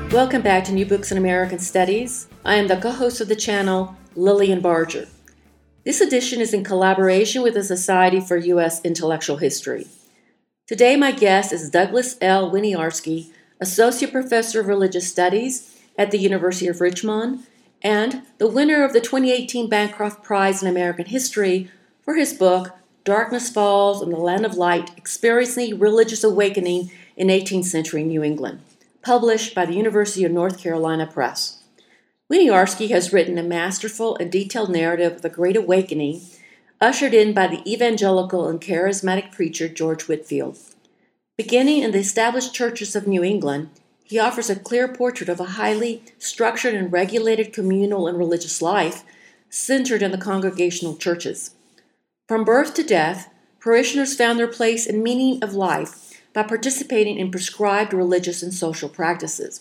Welcome back to New Books in American Studies. I am the co-host of the channel, Lillian Barger. This edition is in collaboration with the Society for U.S. Intellectual History. Today my guest is Douglas L. Winiarski, Associate Professor of Religious Studies at the University of Richmond, and the winner of the 2018 Bancroft Prize in American History for his book, Darkness Falls on the Land of Light, Experiencing Religious Awakening in 18th Century New England, published by the University of North Carolina Press. Winiarski has written a masterful and detailed narrative of the Great Awakening, ushered in by the evangelical and charismatic preacher George Whitefield. Beginning in the established churches of New England, he offers a clear portrait of a highly structured and regulated communal and religious life centered in the congregational churches. From birth to death, parishioners found their place and meaning of life by participating in prescribed religious and social practices.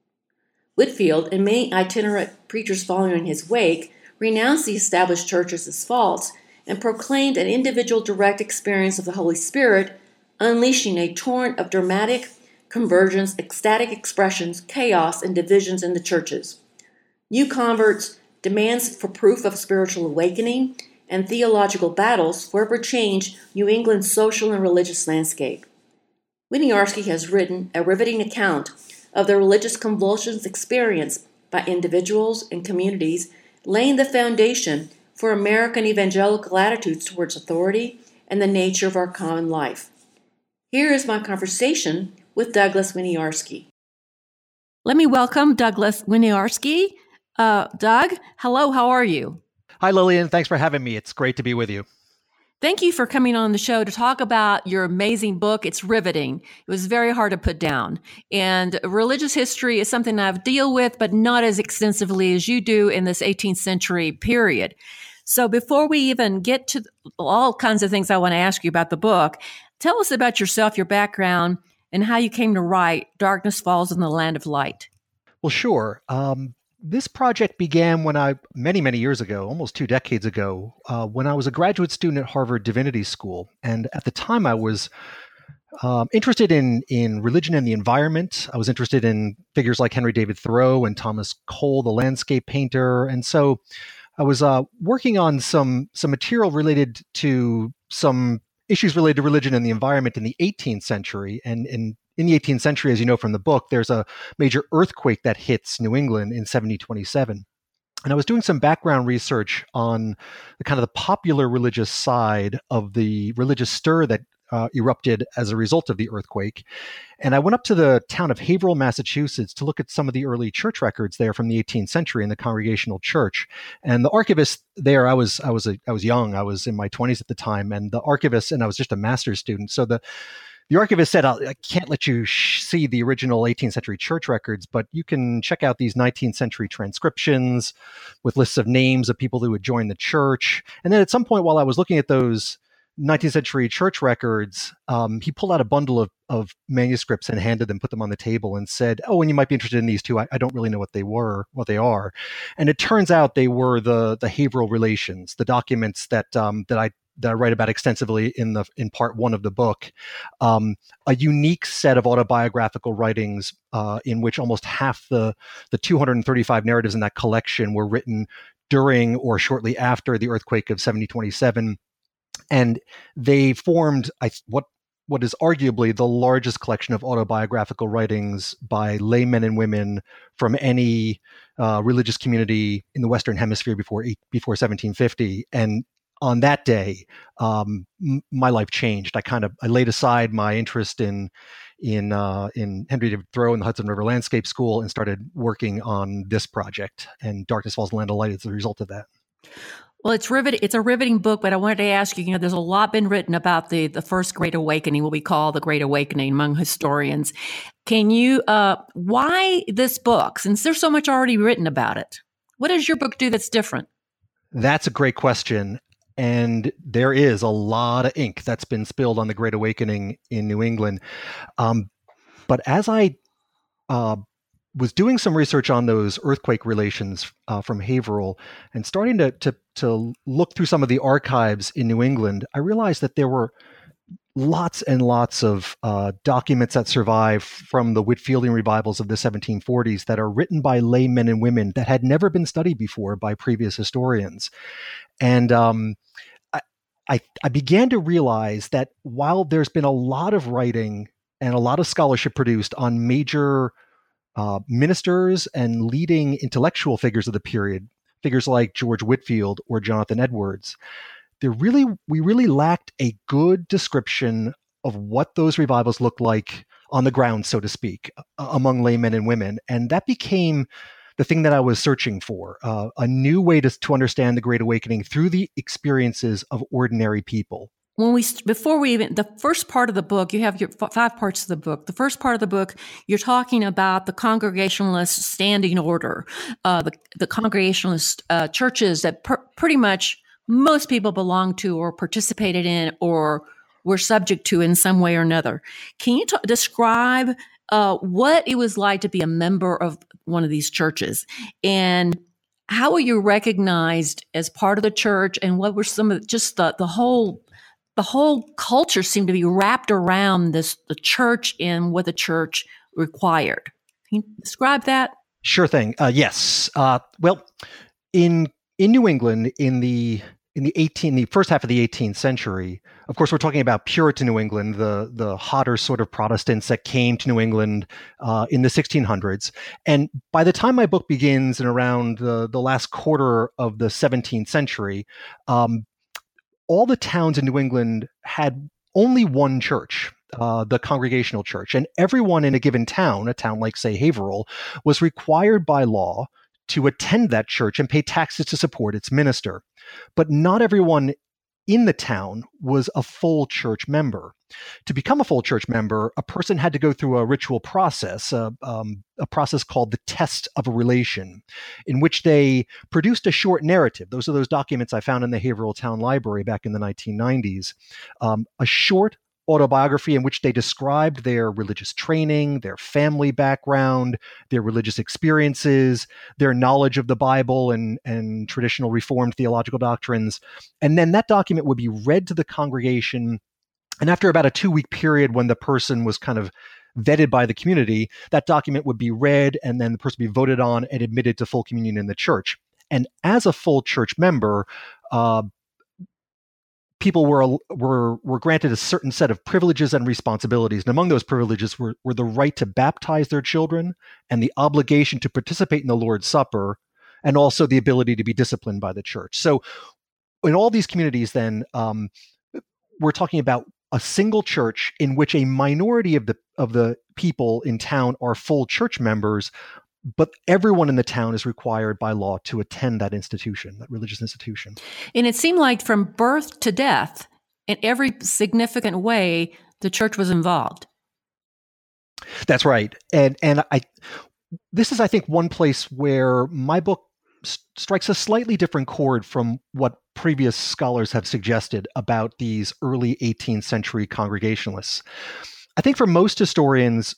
Whitefield and many itinerant preachers following in his wake renounced the established churches as false and proclaimed an individual direct experience of the Holy Spirit, unleashing a torrent of dramatic conversions, ecstatic expressions, chaos, and divisions in the churches. New converts, demands for proof of spiritual awakening, and theological battles forever changed New England's social and religious landscape. Winiarski has written a riveting account of the religious convulsions experienced by individuals and communities, laying the foundation for American evangelical attitudes towards authority and the nature of our common life. Here is my conversation with Douglas Winiarski. Let me welcome Douglas Winiarski. Doug, hello, how are you? Hi, Lillian. Thanks for having me. It's great to be with you. Thank you for coming on the show to talk about your amazing book. It's riveting. It was very hard to put down. And religious history is something I've dealt with, but not as extensively as you do in this 18th century period. So before we even get to all kinds of things I want to ask you about the book, tell us about yourself, your background, and how you came to write Darkness Falls on the Land of Light. Well, sure. This project began when many years ago, almost 2 decades ago, when I was a graduate student at Harvard Divinity School. And at the time, I was interested in religion and the environment. I was interested in figures like Henry David Thoreau and Thomas Cole, the landscape painter. And so I was working on some material related to some issues related to religion and the environment in the 18th century. And in the 18th century, as you know from the book, there's a major earthquake that hits New England in 1727. And I was doing some background research on the kind of the popular religious side of the religious stir that erupted as a result of the earthquake. And I went up to the town of Haverhill, Massachusetts, to look at some of the early church records there from the 18th century in the Congregational Church. And the archivist there, I was young, I was in my 20s at the time, and the archivist, and I was just a master's student. So the archivist said, I can't let you see the original 18th century church records, but you can check out these 19th century transcriptions with lists of names of people who had joined the church. And then at some point while I was looking at those 19th century church records, he pulled out a bundle of manuscripts and put them on the table and said, and you might be interested in these too. I don't really know what they are. And it turns out they were the Haverhill Relations, the documents that I write about extensively in part one of the book, a unique set of autobiographical writings in which almost half the 235 narratives in that collection were written during or shortly after the earthquake of 1727. And they formed what is arguably the largest collection of autobiographical writings by laymen and women from any religious community in the Western Hemisphere before 1750. And on that day, my life changed. I laid aside my interest in Henry David Thoreau and the Hudson River Landscape School and started working on this project. And Darkness Falls on the Land of Light is the result of that. Well, it's riveting. It's a riveting book, but I wanted to ask you, there's a lot been written about the first Great Awakening, what we call the Great Awakening among historians. Can you, why this book, since there's so much already written about it? What does your book do that's different? That's a great question. And there is a lot of ink that's been spilled on the Great Awakening in New England. But as I was doing some research on those earthquake relations from Haverhill and starting to look through some of the archives in New England, I realized that there were lots and lots of documents that survive from the Whitfieldian revivals of the 1740s that are written by laymen and women that had never been studied before by previous historians. And I began to realize that while there's been a lot of writing and a lot of scholarship produced on major ministers and leading intellectual figures of the period, figures like George Whitefield or Jonathan Edwards, we really lacked a good description of what those revivals looked like on the ground, so to speak, among laymen and women. And that became the thing that I was searching for, a new way to understand the Great Awakening through the experiences of ordinary people. The first part of the book, you have your 5 parts of the book. The first part of the book, you're talking about the Congregationalist standing order, the Congregationalist churches that pretty much most people belonged to or participated in or were subject to in some way or another. Can you describe what it was like to be a member of one of these churches, and how were you recognized as part of the church, and what were some of just the whole culture seemed to be wrapped around the church and what the church required? Can you describe that? Sure thing. Yes. Well, in New England in the first half of the 18th century, of course, we're talking about Puritan New England, the hotter sort of Protestants that came to New England in the 1600s. And by the time my book begins in around the last quarter of the 17th century, all the towns in New England had only one church, the Congregational Church. And everyone in a given town, a town like, say, Haverhill, was required by law to attend that church and pay taxes to support its minister. But not everyone in the town was a full church member. To become a full church member, a person had to go through a ritual process, a process called the test of a relation, in which they produced a short narrative. Those are those documents I found in the Haverhill Town Library back in the 1990s. A short autobiography in which they described their religious training, their family background, their religious experiences, their knowledge of the Bible and traditional Reformed theological doctrines. And then that document would be read to the congregation. And after about a 2-week period when the person was kind of vetted by the community, that document would be read and then the person would be voted on and admitted to full communion in the church. And as a full church member, people were granted a certain set of privileges and responsibilities. And among those privileges were the right to baptize their children and the obligation to participate in the Lord's Supper, and also the ability to be disciplined by the church. So in all these communities then, we're talking about a single church in which a minority of the people in town are full church members, but everyone in the town is required by law to attend that institution, that religious institution. And it seemed like from birth to death, in every significant way, the church was involved. That's right. And this is, I think, one place where my book strikes a slightly different chord from what previous scholars have suggested about these early 18th century Congregationalists. I think for most historians,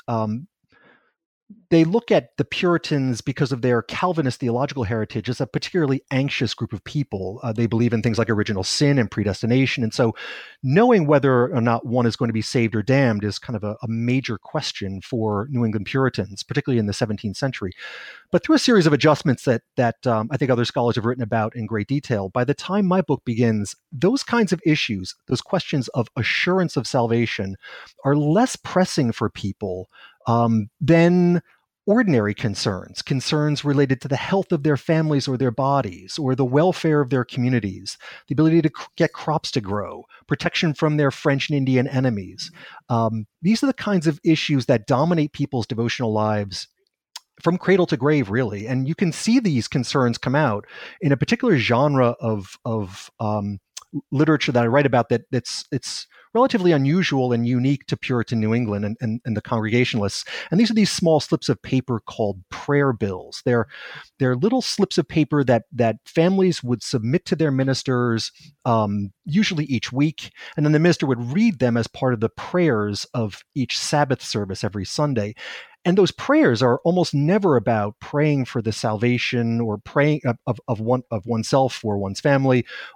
they look at the Puritans because of their Calvinist theological heritage as a particularly anxious group of people. They believe in things like original sin and predestination. And so knowing whether or not one is going to be saved or damned is kind of a major question for New England Puritans, particularly in the 17th century. But through a series of adjustments that I think other scholars have written about in great detail, by the time my book begins, those kinds of issues, those questions of assurance of salvation, are less pressing for people than ordinary concerns related to the health of their families or their bodies, or the welfare of their communities, the ability to get crops to grow, protection from their French and Indian enemies. These are the kinds of issues that dominate people's devotional lives from cradle to grave, really. And you can see these concerns come out in a particular genre of literature that I write about it's relatively unusual and unique to Puritan New England and the Congregationalists. And these are these small slips of paper called prayer bills. They're little slips of paper that families would submit to their ministers, usually each week, and then the minister would read them as part of the prayers of each Sabbath service every Sunday. And those prayers are almost never about praying for the salvation or praying of oneself or one's family, or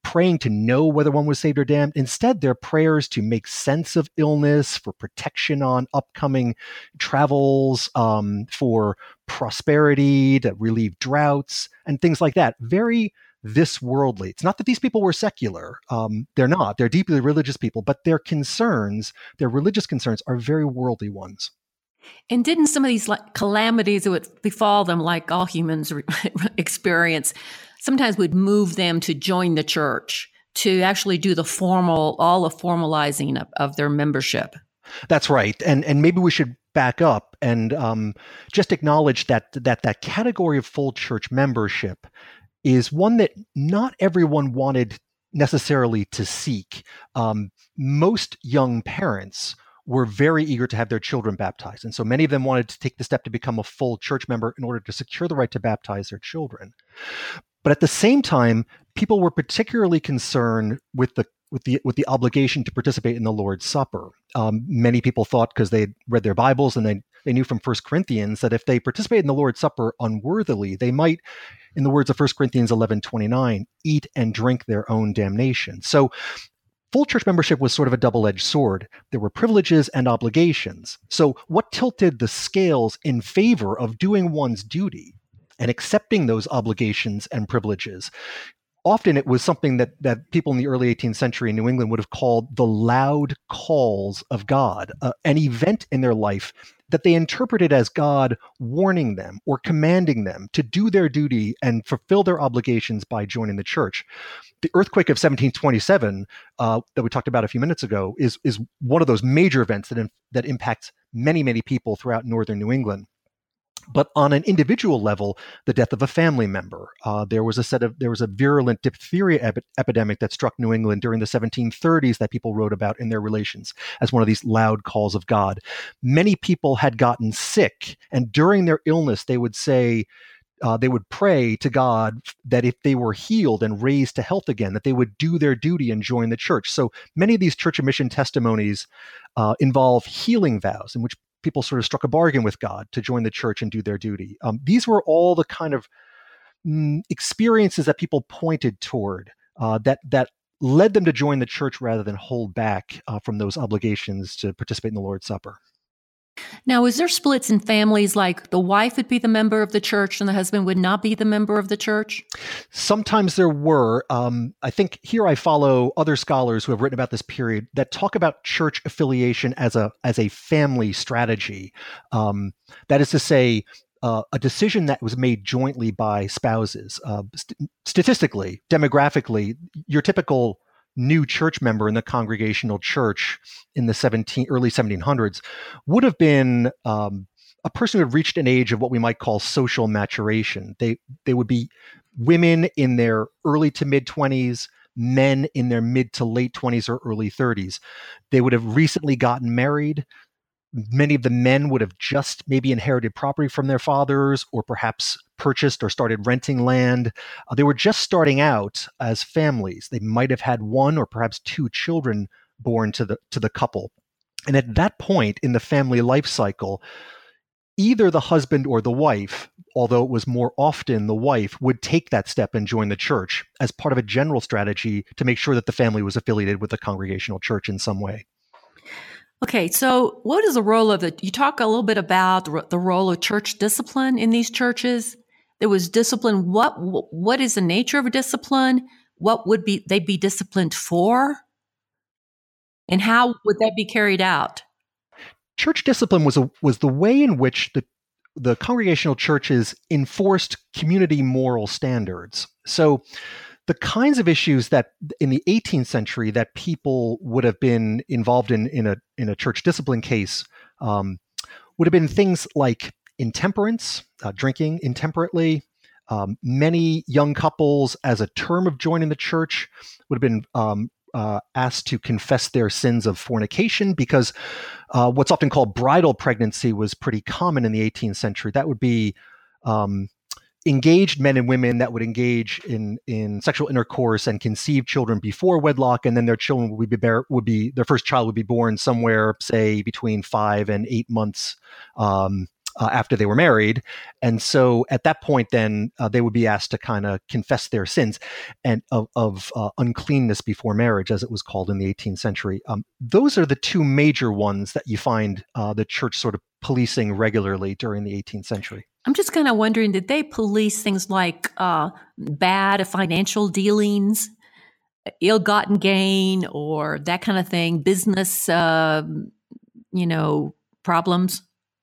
praying to know whether one was saved or damned. Instead, they're prayers to make sense of illness, for protection on upcoming travels, for prosperity, to relieve droughts, and things like that. Very this worldly. It's not that these people were secular. They're not. They're deeply religious people, but their concerns, their religious concerns, are very worldly ones. And didn't some of these calamities that would befall them, like all humans experience, sometimes would move them to join the church, to actually do all the formalizing of their membership? That's right. And maybe we should back up and just acknowledge that category of full church membership is one that not everyone wanted necessarily to seek. Most young parents were very eager to have their children baptized. And so many of them wanted to take the step to become a full church member in order to secure the right to baptize their children. But at the same time, people were particularly concerned with the obligation to participate in the Lord's Supper. Many people thought, because they read their Bibles and they knew from 1 Corinthians, that if they participated in the Lord's Supper unworthily, they might, in the words of 1 Corinthians 11:29, eat and drink their own damnation. So full church membership was sort of a double-edged sword. There were privileges and obligations. So what tilted the scales in favor of doing one's duty and accepting those obligations and privileges? Often it was something that people in the early 18th century in New England would have called the loud calls of God, an event in their life that they interpreted as God warning them or commanding them to do their duty and fulfill their obligations by joining the church. The earthquake of 1727 that we talked about a few minutes ago is one of those major events that impacts many, many people throughout northern New England. But on an individual level, the death of a family member. There was a virulent diphtheria epidemic that struck New England during the 1730s that people wrote about in their relations as one of these loud calls of God. Many people had gotten sick, and during their illness, they would say, they would pray to God that if they were healed and raised to health again, that they would do their duty and join the church. So many of these church of mission testimonies involve healing vows in which people sort of struck a bargain with God to join the church and do their duty. These were all the kind of experiences that people pointed toward that led them to join the church rather than hold back from those obligations to participate in the Lord's Supper. Now, is there splits in families, like the wife would be the member of the church and the husband would not be the member of the church? Sometimes there were. I think here I follow other scholars who have written about this period that talk about church affiliation as a family strategy. That is to say, a decision that was made jointly by spouses. Statistically, demographically, your typical new church member in the Congregational Church in the early 1700s would have been a person who had reached an age of what we might call social maturation. They would be women in their early to mid 20s, men in their mid to late 20s or early 30s. They would have recently gotten married. Many of the men would have just maybe inherited property from their fathers, or perhaps purchased or started renting land. They were just starting out as families. They might have had one or perhaps two children born to the couple. And at that point in the family life cycle, either the husband or the wife, although it was more often the wife, would take that step and join the church as part of a general strategy to make sure that the family was affiliated with the Congregational Church in some way. Okay, so what is the role of you talk a little bit about the role of church discipline in these churches. There was discipline. What is the nature of a discipline? What would they be disciplined for? And how would that be carried out? Church discipline was the way in which the Congregational churches enforced community moral standards. So the kinds of issues that in the 18th century that people would have been involved in a church discipline case would have been things like intemperance, drinking intemperately. Many young couples, as a term of joining the church, would have been asked to confess their sins of fornication, because what's often called bridal pregnancy was pretty common in the 18th century. That would be engaged men and women that would engage in sexual intercourse and conceive children before wedlock, and then their children their first child would be born somewhere, say, between 5 and 8 months after they were married. And so at that point, then they would be asked to kind of confess their sins and of uncleanness before marriage, as it was called in the 18th century. Those are the two major ones that you find the church sort of policing regularly during the 18th century. I'm just kind of wondering, did they police things like bad financial dealings, ill-gotten gain, or that kind of thing, business, problems?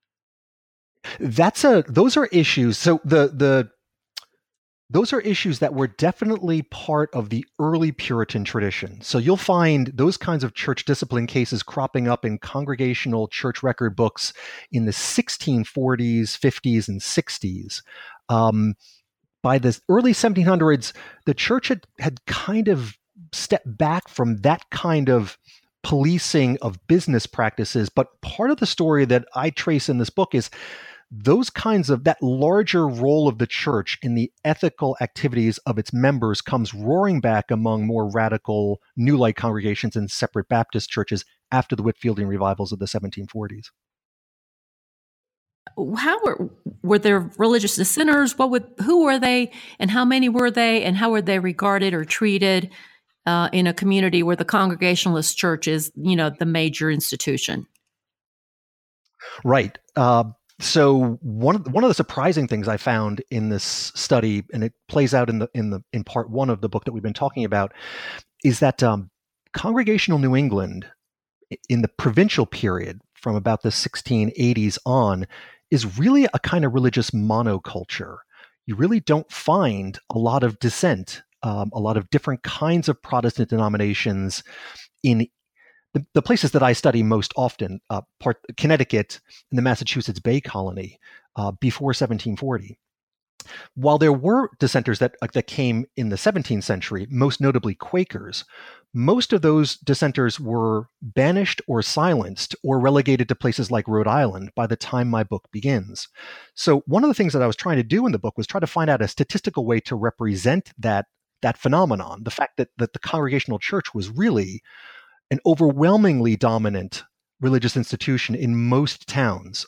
Those are issues. So those are issues that were definitely part of the early Puritan tradition. So you'll find those kinds of church discipline cases cropping up in congregational church record books in the 1640s, 50s, and 60s. By the early 1700s, the church had kind of stepped back from that kind of policing of business practices. But part of the story that I trace in this book is those kinds of that larger role of the church in the ethical activities of its members comes roaring back among more radical New Light congregations and separate Baptist churches after the Whitfieldian revivals of the 1740s. How were there religious dissenters? Who were they, and how many were they, and how were they regarded or treated in a community where the Congregationalist church is, the major institution? Right. So one of the surprising things I found in this study, and it plays out in part one of the book that we've been talking about, is that Congregational New England in the provincial period from about the 1680s on is really a kind of religious monoculture. You really don't find a lot of dissent, a lot of different kinds of Protestant denominations in the places that I study most often, Connecticut and the Massachusetts Bay Colony, before 1740. While there were dissenters that came in the 17th century, most notably Quakers, most of those dissenters were banished or silenced or relegated to places like Rhode Island by the time my book begins. So one of the things that I was trying to do in the book was try to find out a statistical way to represent that phenomenon, the fact that the Congregational Church was really an overwhelmingly dominant religious institution in most towns.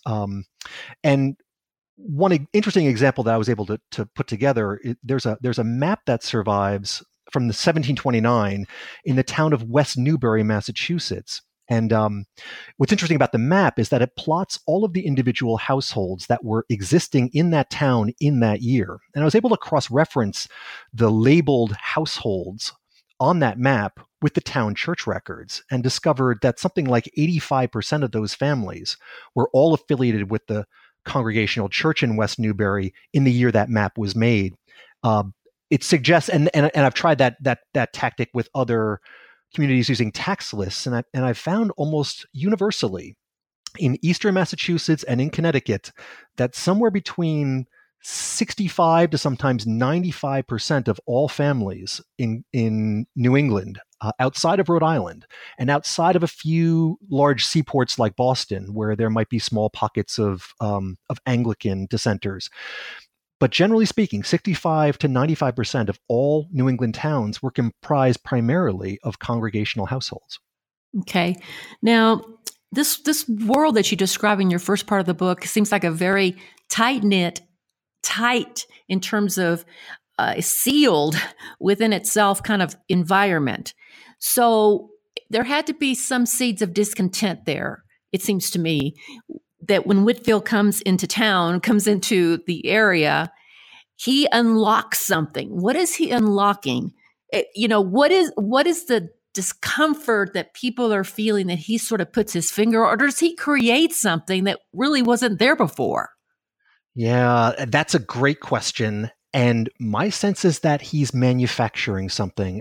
And one interesting example that I was able to put together, there's a map that survives from the 1729 in the town of West Newbury, Massachusetts. And what's interesting about the map is that it plots all of the individual households that were existing in that town in that year. And I was able to cross-reference the labeled households on that map with the town church records and discovered that something like 85% of those families were all affiliated with the Congregational Church in West Newbury in the year that map was made. It suggests, and I've tried that tactic with other communities using tax lists, and I've found almost universally in Eastern Massachusetts and in Connecticut that somewhere between 65 to sometimes 95% of all families in New England, outside of Rhode Island and outside of a few large seaports like Boston, where there might be small pockets of Anglican dissenters. But generally speaking, 65 to 95% of all New England towns were comprised primarily of congregational households. Okay. Now, this world that you describe in your first part of the book seems like a very tight in terms of sealed within itself kind of environment. So there had to be some seeds of discontent there, it seems to me, that when Whitfield comes into the area, he unlocks something. What is he unlocking? What is the discomfort that people are feeling that he sort of puts his finger, or does he create something that really wasn't there before? Yeah, that's a great question. And my sense is that he's manufacturing something.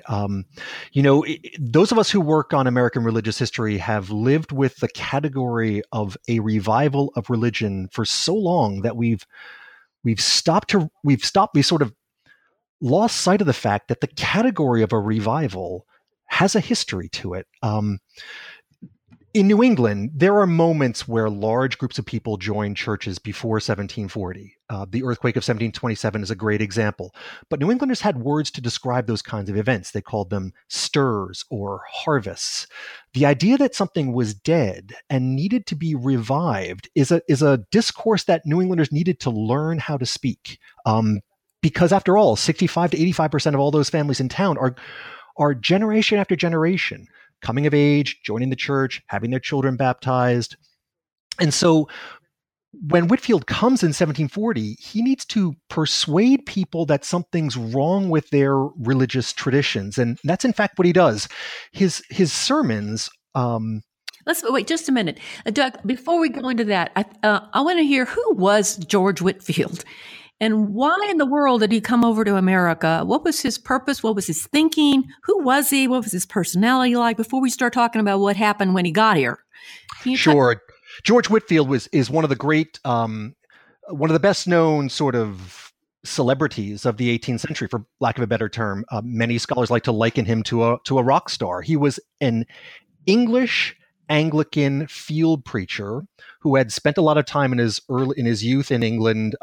Those of us who work on American religious history have lived with the category of a revival of religion for so long that we sort of lost sight of the fact that the category of a revival has a history to it. in New England, there are moments where large groups of people join churches before 1740. The earthquake of 1727 is a great example. But New Englanders had words to describe those kinds of events. They called them stirs or harvests. The idea that something was dead and needed to be revived is a discourse that New Englanders needed to learn how to speak. Because after all, 65 to 85% of all those families in town are generation after generation coming of age, joining the church, having their children baptized. And so when Whitefield comes in 1740, he needs to persuade people that something's wrong with their religious traditions. And that's in fact what he does. His sermons. Let's wait just a minute. Doug, before we go into that, I want to hear, who was George Whitefield? And why in the world did he come over to America? What was his purpose? What was his thinking? Who was he? What was his personality like? Before we start talking about what happened when he got here. Sure. George Whitefield is one of the great, one of the best known sort of celebrities of the 18th century, for lack of a better term. Many scholars like to liken him to a rock star. He was an English Anglican field preacher who had spent a lot of time in his youth in England,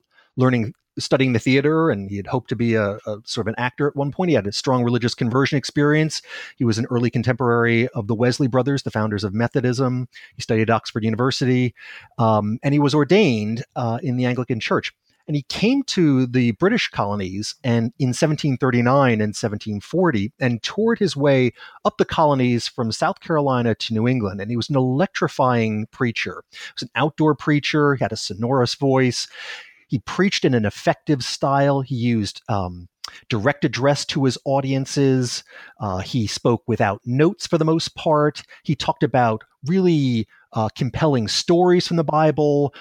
studying the theater, and he had hoped to be a sort of an actor at one point. He had a strong religious conversion experience. He was an early contemporary of the Wesley brothers, the founders of Methodism. He studied at Oxford University, and he was ordained in the Anglican Church. And he came to the British colonies in 1739 and 1740 and toured his way up the colonies from South Carolina to New England. And he was an electrifying preacher. He was an outdoor preacher. He had a sonorous voice. He preached in an effective style. He used direct address to his audiences. He spoke without notes for the most part. He talked about really compelling stories from the Bible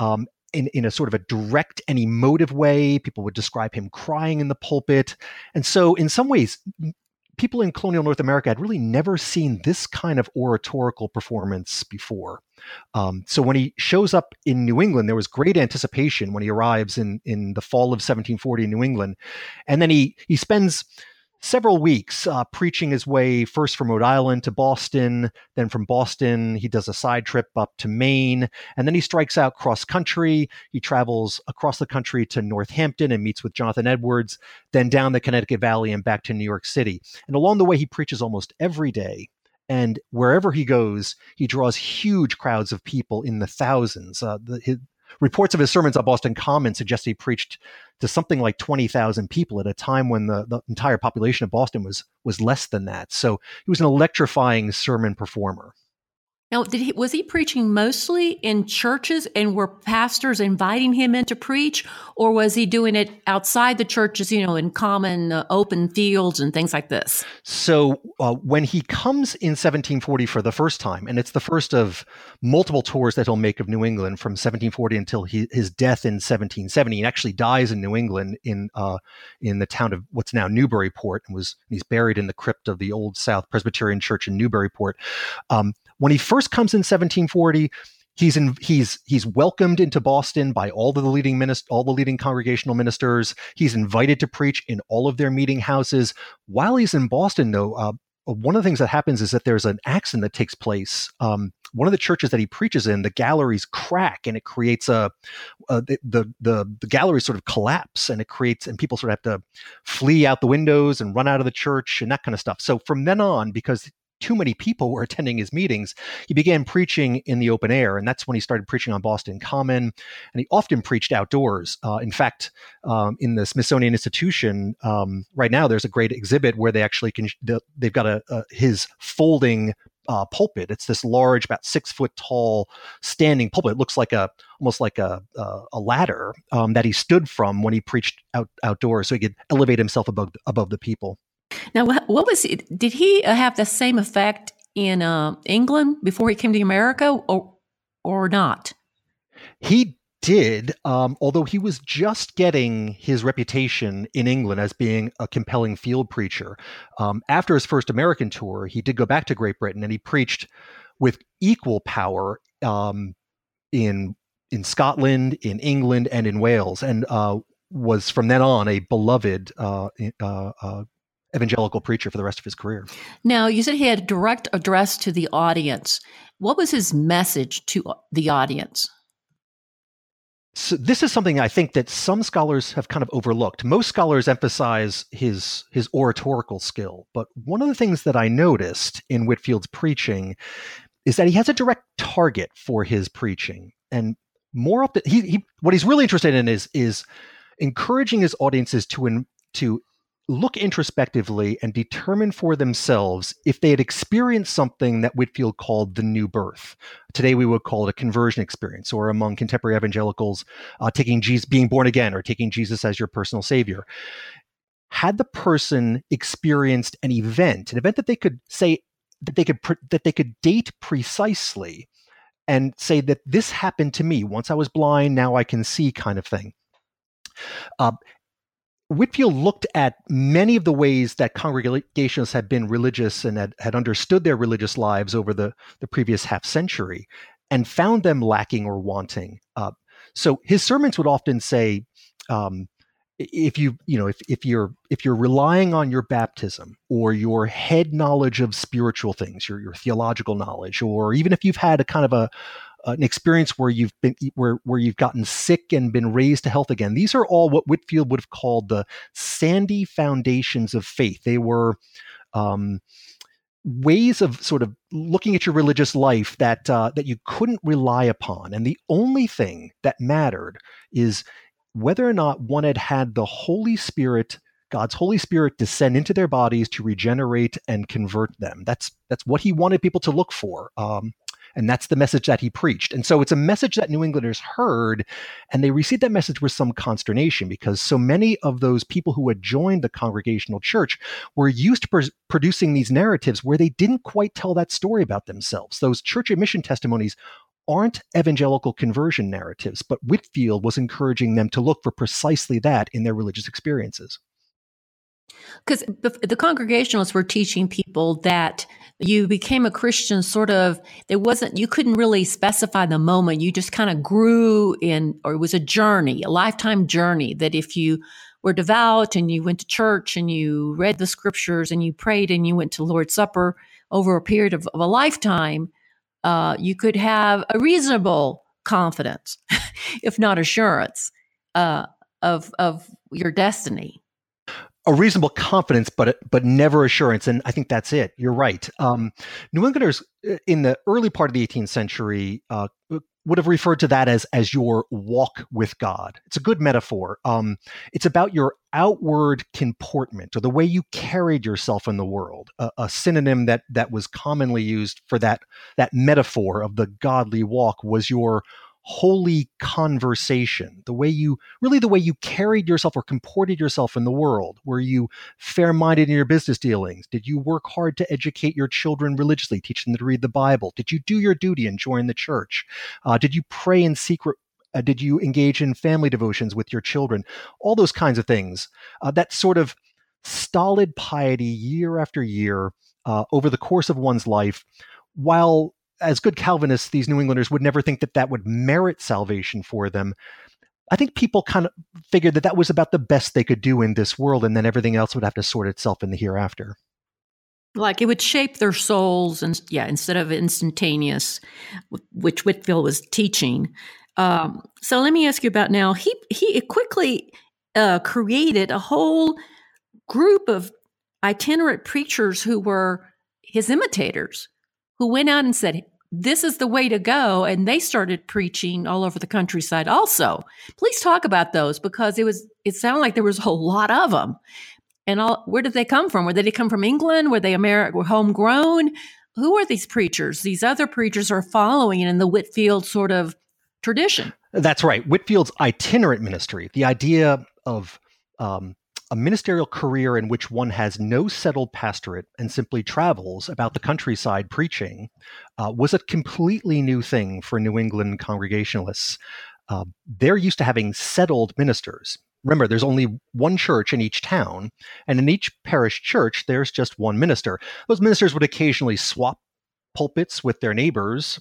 in a sort of a direct and emotive way. People would describe him crying in the pulpit. And so in some ways, people in colonial North America had really never seen this kind of oratorical performance before. So when he shows up in New England, there was great anticipation when he arrives in the fall of 1740 in New England. And then he spends several weeks preaching his way first from Rhode Island to Boston. Then from Boston, he does a side trip up to Maine. And then he strikes out cross country. He travels across the country to Northampton and meets with Jonathan Edwards, then down the Connecticut Valley and back to New York City. And along the way, he preaches almost every day. And wherever he goes, he draws huge crowds of people in the thousands. Reports of his sermons on Boston Common suggest he preached to something like 20,000 people at a time when the entire population of Boston was less than that. So he was an electrifying sermon performer. Now, was he preaching mostly in churches, and were pastors inviting him in to preach, or was he doing it outside the churches, in common open fields and things like this? So when he comes in 1740 for the first time, and it's the first of multiple tours that he'll make of New England from 1740 until his death in 1770, he actually dies in New England in the town of what's now Newburyport, and he's buried in the crypt of the Old South Presbyterian Church in Newburyport. When he first comes in 1740, he's welcomed into Boston by all the leading congregational ministers. He's invited to preach in all of their meeting houses. While he's in Boston, though, one of the things that happens is that there's an accident that takes place. One of the churches that he preaches in, the galleries crack, and it creates the galleries sort of collapse, and people sort of have to flee out the windows and run out of the church and that kind of stuff. So from then on, because too many people were attending his meetings, he began preaching in the open air, and that's when he started preaching on Boston Common, and he often preached outdoors. In fact, in the Smithsonian Institution, right now there's a great exhibit where they actually they've got his folding pulpit. It's this large, about 6 foot tall, standing pulpit. It looks like almost like a ladder that he stood from when he preached outdoors, so he could elevate himself above the people. Now, what was it? Did he have the same effect in England before he came to America, or not? He did, although he was just getting his reputation in England as being a compelling field preacher. After his first American tour, he did go back to Great Britain, and he preached with equal power in Scotland, in England, and in Wales, and was from then on a beloved evangelical preacher for the rest of his career. Now, you said he had a direct address to the audience. What was his message to the audience? So this is something I think that some scholars have kind of overlooked. Most scholars emphasize his oratorical skill, but one of the things that I noticed in Whitefield's preaching is that he has a direct target for his preaching, and more often, what he's really interested in is encouraging his audiences to look introspectively and determine for themselves if they had experienced something that Whitefield called the new birth. Today we would call it a conversion experience, or among contemporary evangelicals, taking Jesus, being born again, or taking Jesus as your personal savior. Had the person experienced an event that they could say that they could date precisely and say that this happened to me once I was blind, now I can see, kind of thing. Whitefield looked at many of the ways that congregationalists had been religious and had understood their religious lives over the previous half century, and found them lacking or wanting. So his sermons would often say, if you're relying on your baptism or your head knowledge of spiritual things, your theological knowledge, or even if you've had a kind of an experience where you've gotten sick and been raised to health again. These are all what Whitefield would have called the sandy foundations of faith. They were ways of sort of looking at your religious life that you couldn't rely upon, and the only thing that mattered is whether or not one had the Holy Spirit, God's Holy Spirit, descend into their bodies to regenerate and convert them. That's what he wanted people to look for. And that's the message that he preached. And so it's a message that New Englanders heard, and they received that message with some consternation, because so many of those people who had joined the Congregational Church were used to producing these narratives where they didn't quite tell that story about themselves. Those church admission testimonies aren't evangelical conversion narratives, but Whitefield was encouraging them to look for precisely that in their religious experiences. Because the Congregationalists were teaching people that you became a Christian you couldn't really specify the moment. You just kind of grew in, or it was a journey, a lifetime journey, that if you were devout and you went to church and you read the scriptures and you prayed and you went to Lord's Supper over a period of a lifetime, you could have a reasonable confidence, if not assurance, of your destiny. A reasonable confidence, but never assurance. And I think that's it. You're right. New Englanders in the early part of the 18th century would have referred to that as your walk with God. It's a good metaphor. It's about your outward comportment, or the way you carried yourself in the world. A synonym that was commonly used for that metaphor of the godly walk was your holy conversation, the way you carried yourself or comported yourself in the world. Were you fair-minded in your business dealings? Did you work hard to educate your children religiously, teach them to read the Bible? Did you do your duty and join the church? Did you pray in secret? Did you engage in family devotions with your children? All those kinds of things. That sort of stolid piety year after year over the course of one's life, while as good Calvinists, these New Englanders would never think that would merit salvation for them. I think people kind of figured that was about the best they could do in this world, and then everything else would have to sort itself in the hereafter. Like it would shape their souls, and instead of instantaneous, which Whitefield was teaching. So let me ask you about now. He quickly created a whole group of itinerant preachers who were his imitators, who went out and said, this is the way to go. And they started preaching all over the countryside also. Please talk about those, because it sounded like there was a whole lot of them. And where did they come from? Where did they come from? England? Were they were homegrown? Who are these preachers? These other preachers are following in the Whitefield sort of tradition. That's right. Whitefield's itinerant ministry, the idea of a ministerial career in which one has no settled pastorate and simply travels about the countryside preaching, was a completely new thing for New England Congregationalists. They're used to having settled ministers. Remember, there's only one church in each town, and in each parish church, there's just one minister. Those ministers would occasionally swap pulpits with their neighbors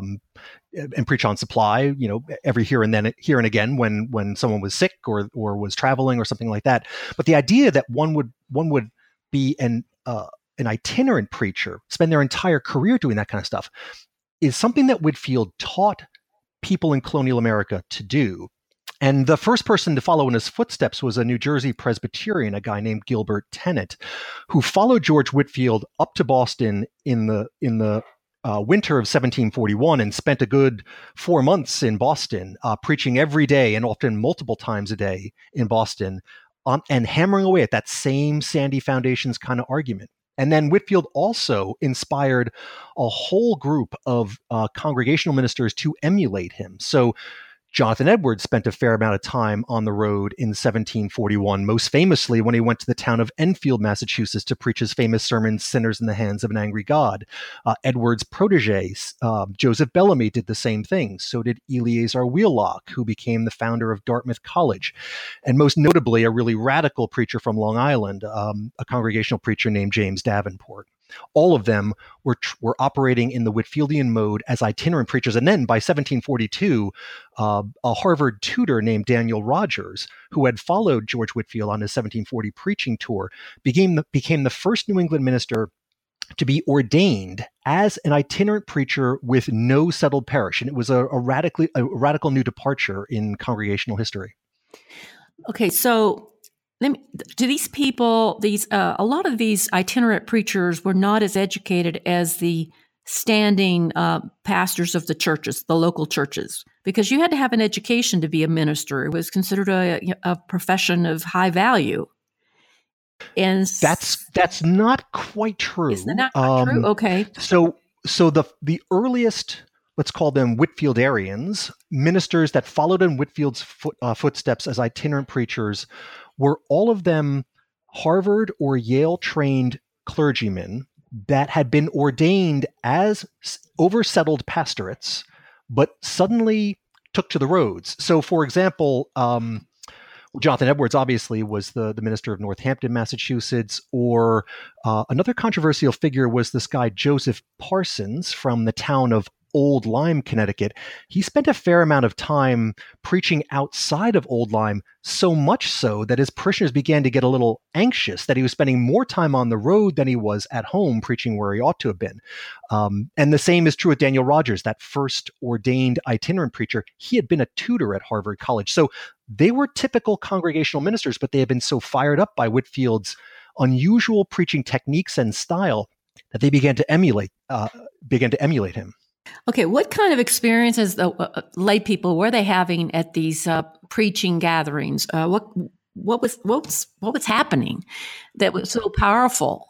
and preach on supply, every here and again when someone was sick or was traveling or something like that. But the idea that one would be an itinerant preacher, spend their entire career doing that kind of stuff, is something that Whitefield taught people in colonial America to do. And the first person to follow in his footsteps was a New Jersey Presbyterian, a guy named Gilbert Tennent, who followed George Whitefield up to Boston in the winter of 1741 and spent a good 4 months in Boston, preaching every day and often multiple times a day in Boston, and hammering away at that same Sandy Foundations kind of argument. And then Whitefield also inspired a whole group of congregational ministers to emulate him. So Jonathan Edwards spent a fair amount of time on the road in 1741, most famously when he went to the town of Enfield, Massachusetts, to preach his famous sermon, Sinners in the Hands of an Angry God. Edwards' protege, Joseph Bellamy, did the same thing. So did Eleazar Wheelock, who became the founder of Dartmouth College. And most notably, a really radical preacher from Long Island, a congregational preacher named James Davenport. All of them were operating in the Whitefieldian mode as itinerant preachers. And then by 1742, a Harvard tutor named Daniel Rogers, who had followed George Whitefield on his 1740 preaching tour, became the first New England minister to be ordained as an itinerant preacher with no settled parish. And it was a radical new departure in congregational history. Okay, so do these people, a lot of these itinerant preachers were not as educated as the standing pastors of the churches, the local churches, because you had to have an education to be a minister. It was considered a profession of high value. And that's not quite true. Is that not quite true? Okay. So the earliest, let's call them Whitefieldians, ministers that followed in Whitefield's footsteps as itinerant preachers, were all of them Harvard or Yale trained clergymen that had been ordained as oversettled pastorates, but suddenly took to the roads. So, for example, Jonathan Edwards obviously was the minister of Northampton, Massachusetts, or another controversial figure was this guy Joseph Parsons from the town of Old Lyme, Connecticut. He spent a fair amount of time preaching outside of Old Lyme, so much so that his parishioners began to get a little anxious that he was spending more time on the road than he was at home preaching where he ought to have been. And the same is true with Daniel Rogers, that first ordained itinerant preacher. He had been a tutor at Harvard College. So they were typical congregational ministers, but they had been so fired up by Whitefield's unusual preaching techniques and style that they began to emulate him. Okay, what kind of experiences the lay people were they having at these preaching gatherings? What was happening that was so powerful?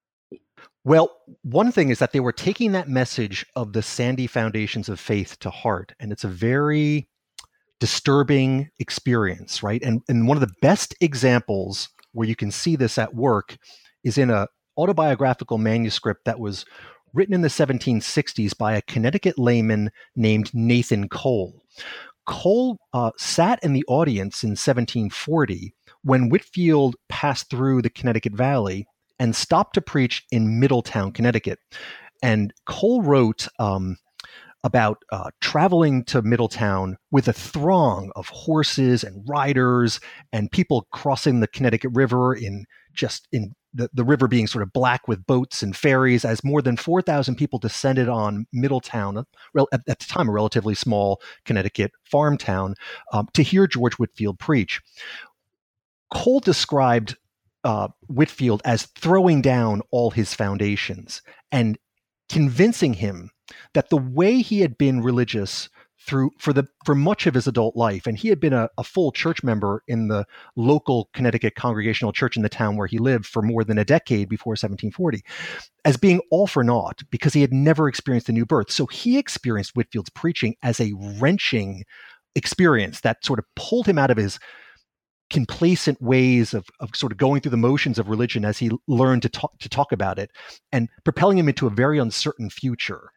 Well, one thing is that they were taking that message of the Sandy Foundations of Faith to heart, and it's a very disturbing experience, right? And one of the best examples where you can see this at work is in a autobiographical manuscript that was written in the 1760s by a Connecticut layman named Nathan Cole. Cole sat in the audience in 1740 when Whitefield passed through the Connecticut Valley and stopped to preach in Middletown, Connecticut. And Cole wrote about traveling to Middletown with a throng of horses and riders and people crossing the Connecticut River in the river being sort of black with boats and ferries, as more than 4,000 people descended on Middletown, at the time a relatively small Connecticut farm town, to hear George Whitefield preach. Cole described Whitefield as throwing down all his foundations and convincing him that the way he had been religious for much of his adult life, and he had been a full church member in the local Connecticut Congregational Church in the town where he lived for more than a decade before 1740, as being all for naught because he had never experienced a new birth. So he experienced Whitefield's preaching as a wrenching experience that sort of pulled him out of his complacent ways of sort of going through the motions of religion as he learned to talk about it, and propelling him into a very uncertain future.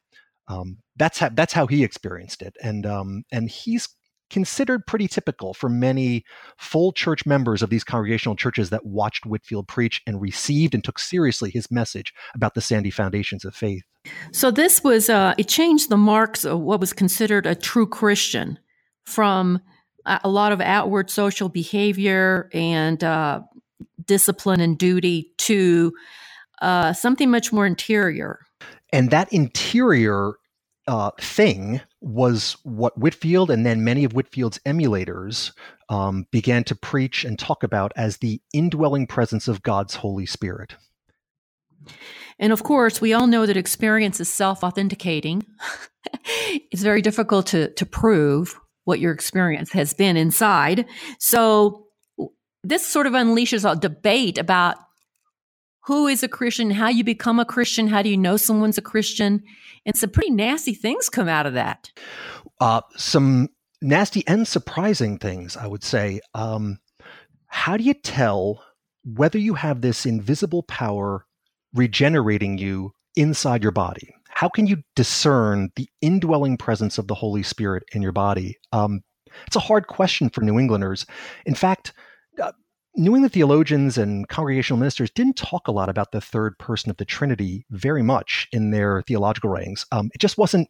That's how he experienced it, and he's considered pretty typical for many full church members of these congregational churches that watched Whitefield preach and received and took seriously his message about the Sandy Foundations of Faith. So this was it changed the marks of what was considered a true Christian from a lot of outward social behavior and discipline and duty to something much more interior. And that interior thing was what Whitefield and then many of Whitefield's emulators began to preach and talk about as the indwelling presence of God's Holy Spirit. And of course, we all know that experience is self-authenticating. It's very difficult to prove what your experience has been inside. So this sort of unleashes a debate about who is a Christian, how you become a Christian, how do you know someone's a Christian? And some pretty nasty things come out of that. Some nasty and surprising things, I would say. How do you tell whether you have this invisible power regenerating you inside your body? How can you discern the indwelling presence of the Holy Spirit in your body? It's a hard question for New Englanders. In fact, New England theologians and congregational ministers didn't talk a lot about the third person of the Trinity very much in their theological writings. It just wasn't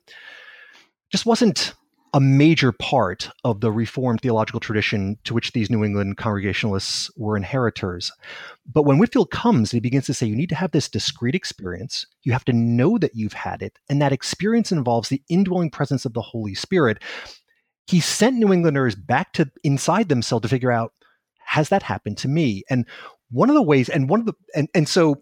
a major part of the Reformed theological tradition to which these New England Congregationalists were inheritors. But when Whitefield comes, he begins to say you need to have this discrete experience. You have to know that you've had it, and that experience involves the indwelling presence of the Holy Spirit. He sent New Englanders back to inside themselves to figure out, has that happened to me? And one of the ways, so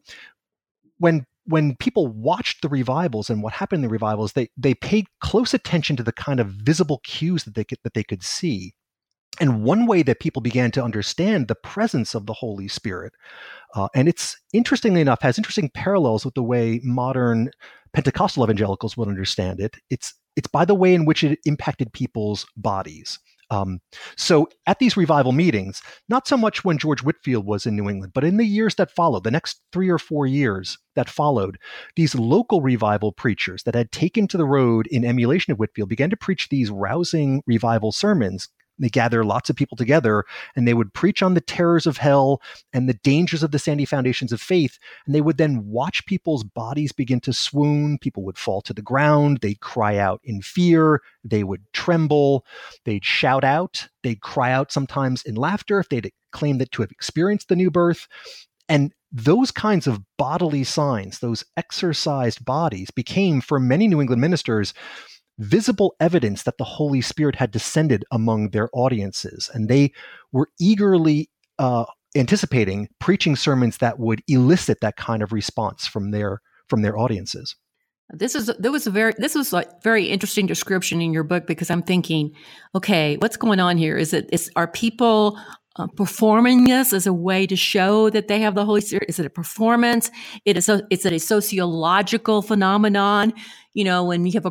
when people watched the revivals and what happened in the revivals, they paid close attention to the kind of visible cues that they could see. And one way that people began to understand the presence of the Holy Spirit, and it's interestingly enough has interesting parallels with the way modern Pentecostal evangelicals would understand it. It's by the way in which it impacted people's bodies. So at these revival meetings, not so much when George Whitefield was in New England, but in the years that followed, the next 3 or 4 years that followed, these local revival preachers that had taken to the road in emulation of Whitefield began to preach these rousing revival sermons. They gather lots of people together and they would preach on the terrors of hell and the dangers of the sandy foundations of faith. And they would then watch people's bodies begin to swoon. People would fall to the ground. They'd cry out in fear. They would tremble. They'd shout out. They'd cry out sometimes in laughter if they'd claimed that to have experienced the new birth. And those kinds of bodily signs, those exorcised bodies, became for many New England ministers visible evidence that the Holy Spirit had descended among their audiences. And they were eagerly anticipating preaching sermons that would elicit that kind of response from their audiences. This was a very interesting description in your book, because I'm thinking, okay, what's going on here? Are people performing this as a way to show that they have the Holy Spirit? Is it a performance? Is it a sociological phenomenon? You know, when you have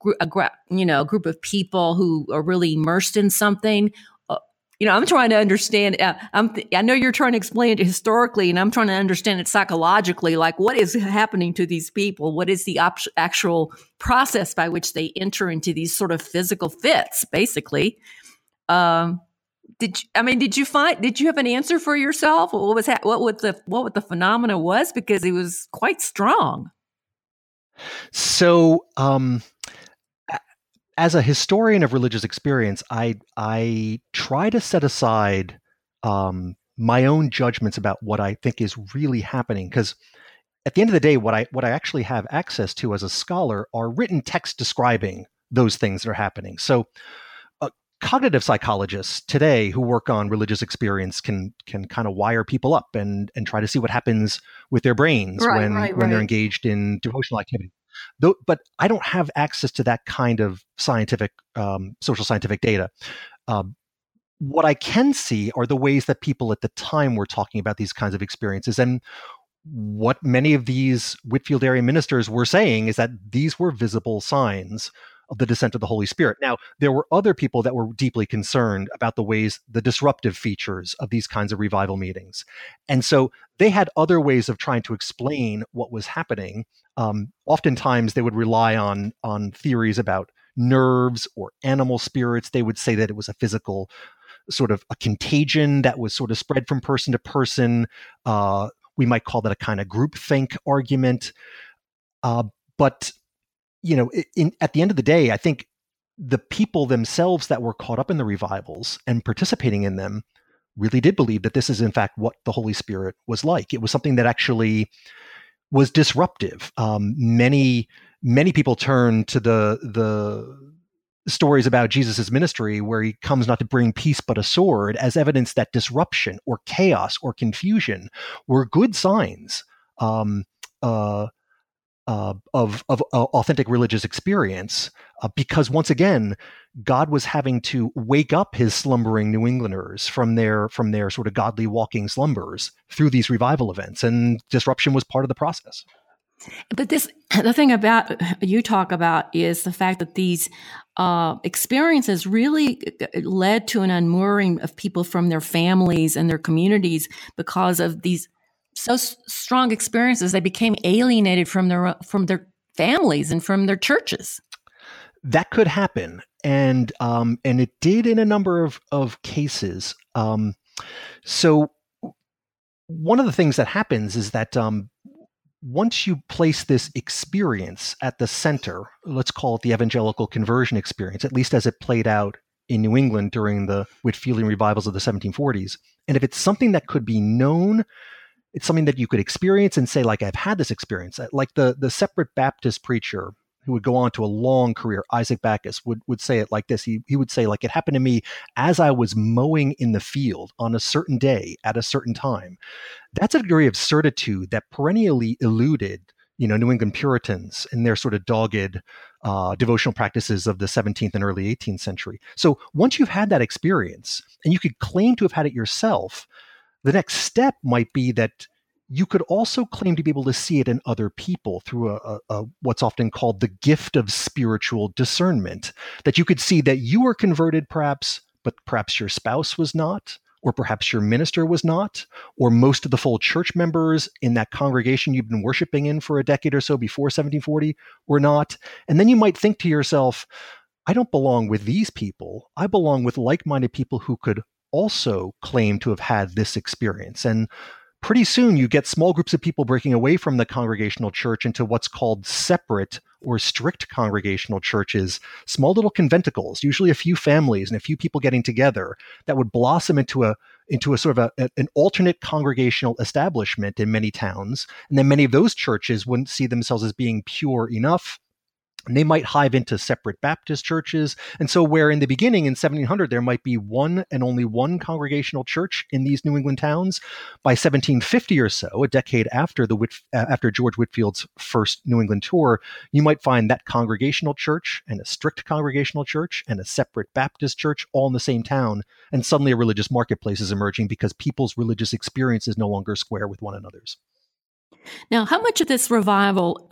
a group of people who are really immersed in something. I'm trying to understand. I know you're trying to explain it historically, and I'm trying to understand it psychologically. Like, what is happening to these people? What is the actual process by which they enter into these sort of physical fits, basically? Did you have an answer for yourself? What the phenomena was? Because it was quite strong. So, as a historian of religious experience, I try to set aside my own judgments about what I think is really happening, because at the end of the day, what I actually have access to as a scholar are written texts describing those things that are happening. So cognitive psychologists today who work on religious experience can kind of wire people up and try to see what happens with their brains when they're engaged in devotional activity. But I don't have access to that kind of scientific, social scientific data. What I can see are the ways that people at the time were talking about these kinds of experiences. And what many of these Whitefield area ministers were saying is that these were visible signs of the descent of the Holy Spirit. Now, there were other people that were deeply concerned about the disruptive features of these kinds of revival meetings. And so they had other ways of trying to explain what was happening. Oftentimes they would rely on theories about nerves or animal spirits. They would say that it was a physical sort of a contagion that was sort of spread from person to person. We might call that a kind of groupthink argument. But at the end of the day, I think the people themselves that were caught up in the revivals and participating in them really did believe that this is in fact what the Holy Spirit was like. It was something that actually was disruptive. Many people turn to the stories about Jesus's ministry where he comes not to bring peace but a sword as evidence that disruption or chaos or confusion were good signs of authentic religious experience, because once again, God was having to wake up his slumbering New Englanders from their sort of godly walking slumbers through these revival events, and disruption was part of the process. But the thing about you talk about is the fact that these experiences really led to an unmooring of people from their families and their communities because of these so strong experiences. They became alienated from their families and from their churches. That could happen, and it did in a number of cases. So one of the things that happens is that once you place this experience at the center, let's call it the evangelical conversion experience, at least as it played out in New England during the Whitfieldian revivals of the 1740s, and if it's something that could be known, it's something that you could experience and say, like, I've had this experience. Like the separate Baptist preacher who would go on to a long career, Isaac Backus, would say it like this. He would say, like, it happened to me as I was mowing in the field on a certain day at a certain time. That's a degree of certitude that perennially eluded, New England Puritans in their sort of dogged devotional practices of the 17th and early 18th century. So once you've had that experience and you could claim to have had it yourself, the next step might be that you could also claim to be able to see it in other people through a what's often called the gift of spiritual discernment, that you could see that you were converted perhaps, but perhaps your spouse was not, or perhaps your minister was not, or most of the full church members in that congregation you've been worshiping in for a decade or so before 1740 were not. And then you might think to yourself, I don't belong with these people. I belong with like-minded people who could also claim to have had this experience. And pretty soon you get small groups of people breaking away from the congregational church into what's called separate or strict congregational churches, small little conventicles, usually a few families and a few people getting together, that would blossom into a sort of an alternate congregational establishment in many towns. And then many of those churches wouldn't see themselves as being pure enough. And they might hive into separate Baptist churches. And so where in the beginning in 1700, there might be one and only one congregational church in these New England towns, by 1750 or so, a decade after after George Whitfield's first New England tour, you might find that congregational church and a strict congregational church and a separate Baptist church all in the same town. And suddenly a religious marketplace is emerging because people's religious experience is no longer square with one another's. Now, how much of this revival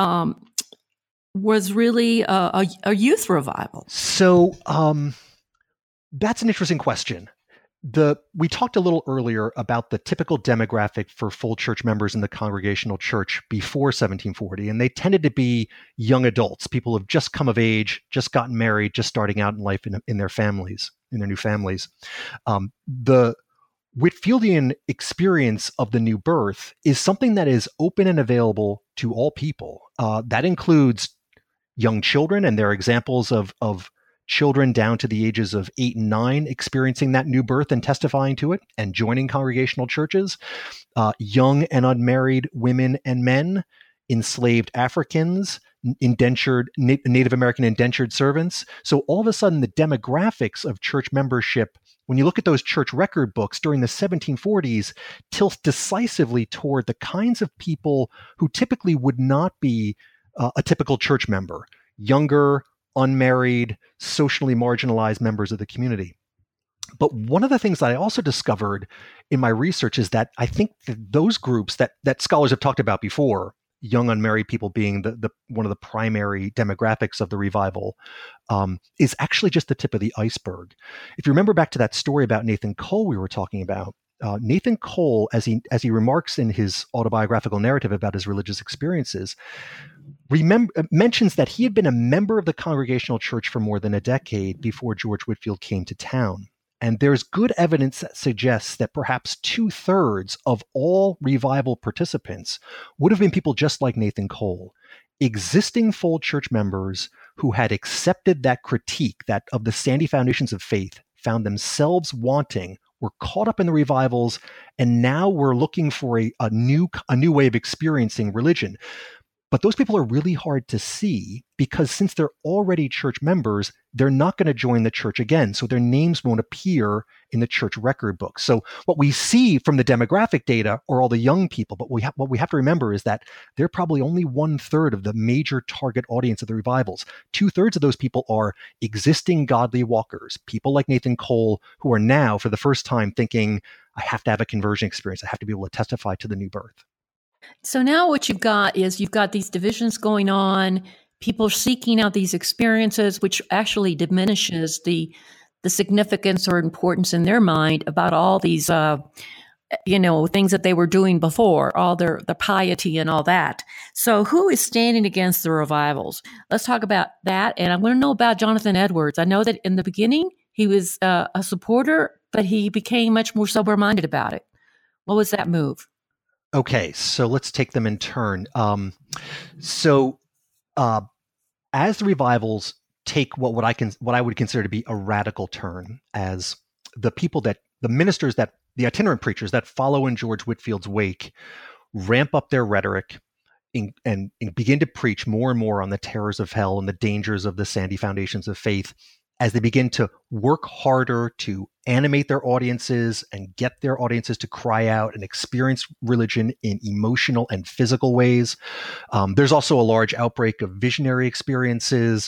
was really a youth revival? So that's an interesting question. We talked a little earlier about the typical demographic for full church members in the congregational church before 1740, and they tended to be young adults, people who have just come of age, just gotten married, just starting out in life in their families, in their new families. The Whitfieldian experience of the new birth is something that is open and available to all people. That includes young children, and there are examples of children down to the ages of 8 and 9 experiencing that new birth and testifying to it and joining congregational churches, young and unmarried women and men, enslaved Africans, Native American indentured servants. So all of a sudden, the demographics of church membership, when you look at those church record books during the 1740s, tilt decisively toward the kinds of people who typically would not be a typical church member: younger, unmarried, socially marginalized members of the community. But one of the things that I also discovered in my research is that I think that those groups that scholars have talked about before, young unmarried people being the one of the primary demographics of the revival, is actually just the tip of the iceberg. If you remember back to that story about Nathan Cole we were talking about, Nathan Cole, as he remarks in his autobiographical narrative about his religious experiences, mentions that he had been a member of the Congregational Church for more than a decade before George Whitfield came to town. And there's good evidence that suggests that perhaps 2/3 of all revival participants would have been people just like Nathan Cole, existing full church members who had accepted that critique that of the sandy foundations of faith, found themselves wanting were caught up in the revivals, and now we're looking for a new way of experiencing religion. But those people are really hard to see because since they're already church members, they're not going to join the church again. So their names won't appear in the church record book. So what we see from the demographic data are all the young people. But what we have to remember is that they're probably only 1/3 of the major target audience of the revivals. 2/3 of those people are existing godly walkers, people like Nathan Cole, who are now for the first time thinking, I have to have a conversion experience. I have to be able to testify to the new birth. So now what you've got is you've got these divisions going on, people seeking out these experiences, which actually diminishes the significance or importance in their mind about all these, things that they were doing before, all the piety and all that. So who is standing against the revivals? Let's talk about that. And I want to know about Jonathan Edwards. I know that in the beginning he was a supporter, but he became much more sober-minded about it. What was that move? Okay, so let's take them in turn. As the revivals take what I would consider to be a radical turn, as the ministers, the itinerant preachers that follow in George Whitefield's wake, ramp up their rhetoric and begin to preach more and more on the terrors of hell and the dangers of the sandy foundations of faith, as they begin to work harder to animate their audiences and get their audiences to cry out and experience religion in emotional and physical ways. There's also a large outbreak of visionary experiences.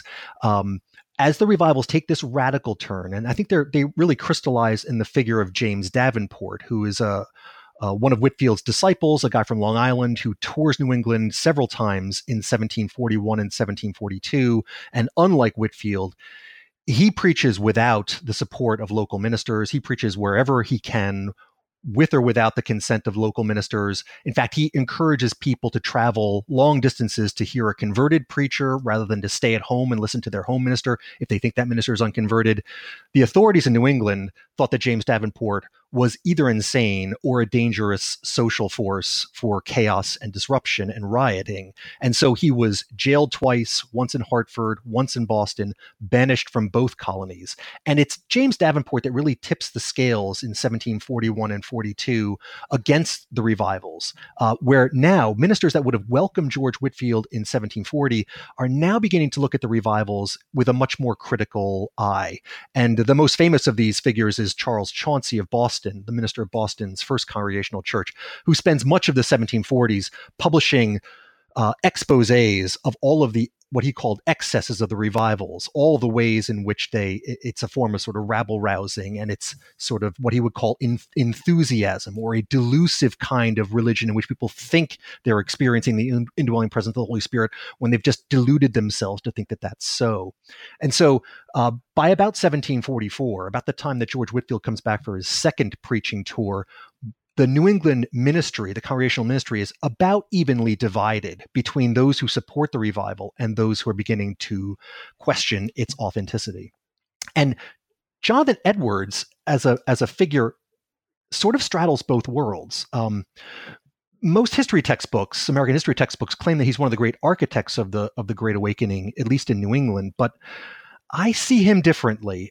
As the revivals take this radical turn, and I think they really crystallize in the figure of James Davenport, who is one of Whitefield's disciples, a guy from Long Island who tours New England several times in 1741 and 1742. And unlike Whitefield, he preaches without the support of local ministers. He preaches wherever he can, with or without the consent of local ministers. In fact, he encourages people to travel long distances to hear a converted preacher rather than to stay at home and listen to their home minister if they think that minister is unconverted. The authorities in New England thought that James Davenport was either insane or a dangerous social force for chaos and disruption and rioting. And so he was jailed twice, once in Hartford, once in Boston, banished from both colonies. And it's James Davenport that really tips the scales in 1741 and 42 against the revivals, where now ministers that would have welcomed George Whitefield in 1740 are now beginning to look at the revivals with a much more critical eye. And the most famous of these figures is Charles Chauncey of Boston, the minister of Boston's First Congregational Church, who spends much of the 1740s publishing exposés of all of the what he called excesses of the revivals, all the ways in which it's a form of sort of rabble rousing, and it's sort of what he would call enthusiasm, or a delusive kind of religion in which people think they're experiencing the indwelling presence of the Holy Spirit when they've just deluded themselves to think that that's so. And so by about 1744, about the time that George Whitefield comes back for his second preaching tour, the New England ministry, the congregational ministry, is about evenly divided between those who support the revival and those who are beginning to question its authenticity. And Jonathan Edwards, as a figure, sort of straddles both worlds. Most history textbooks, American history textbooks, claim that he's one of the great architects of the Great Awakening, at least in New England. But I see him differently.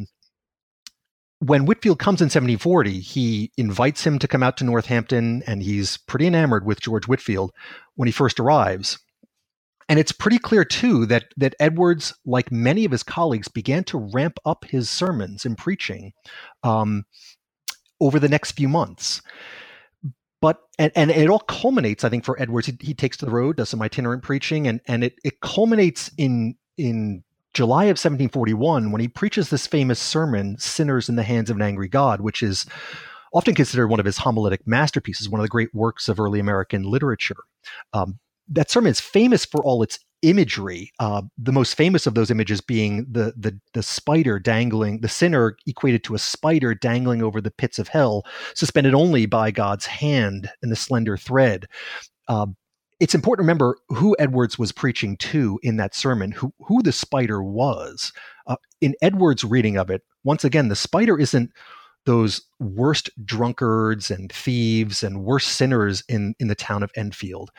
When Whitefield comes in 1740, he invites him to come out to Northampton, and he's pretty enamored with George Whitefield when he first arrives. And it's pretty clear, too, that Edwards, like many of his colleagues, began to ramp up his sermons and preaching over the next few months. But and it all culminates, I think, for Edwards. He takes to the road, does some itinerant preaching, and it culminates in July of 1741, when he preaches this famous sermon, Sinners in the Hands of an Angry God, which is often considered one of his homiletic masterpieces, one of the great works of early American literature. That sermon is famous for all its imagery, the most famous of those images being the spider dangling, the sinner equated to a spider dangling over the pits of hell, suspended only by God's hand and the slender thread. It's important to remember who Edwards was preaching to in that sermon, who the spider was. In Edwards' reading of it, once again, the spider isn't those worst drunkards and thieves and worst sinners in the town of Enfield.